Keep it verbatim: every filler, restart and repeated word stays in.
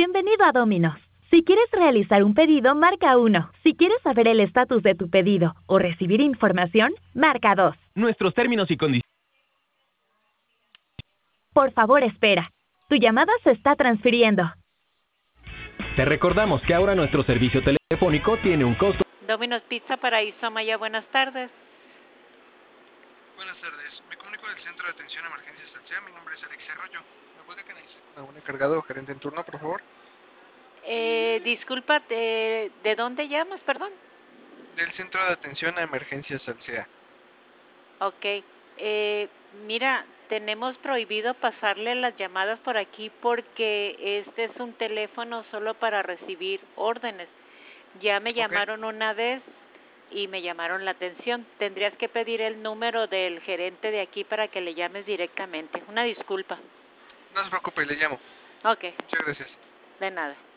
Bienvenido a Domino's. Si quieres realizar un pedido, marca uno. Si quieres saber el estatus de tu pedido o recibir información, marca dos. Nuestros términos y condiciones. Por favor, espera. Tu llamada se está transfiriendo. Te recordamos que ahora nuestro servicio telefónico tiene un costo. Domino's Pizza Paraíso Maya, buenas tardes. Buenas tardes, me comunico del Centro de Atención a Emergencias Alsea. Mi nombre es Alexia Arroyo. ¿Me puede canalizar con algún encargado o gerente en turno, por favor? Eh, disculpa, ¿de, ¿de dónde llamas, perdón? Del Centro de Atención a Emergencias Alsea. Ok, eh, mira, tenemos prohibido pasarle las llamadas por aquí porque este es un teléfono solo para recibir órdenes. Ya me llamaron una vez y me llamaron la atención. Tendrías que pedir el número del gerente de aquí para que le llames directamente. Una disculpa. No se preocupe, le llamo. Ok. Muchas gracias. De nada.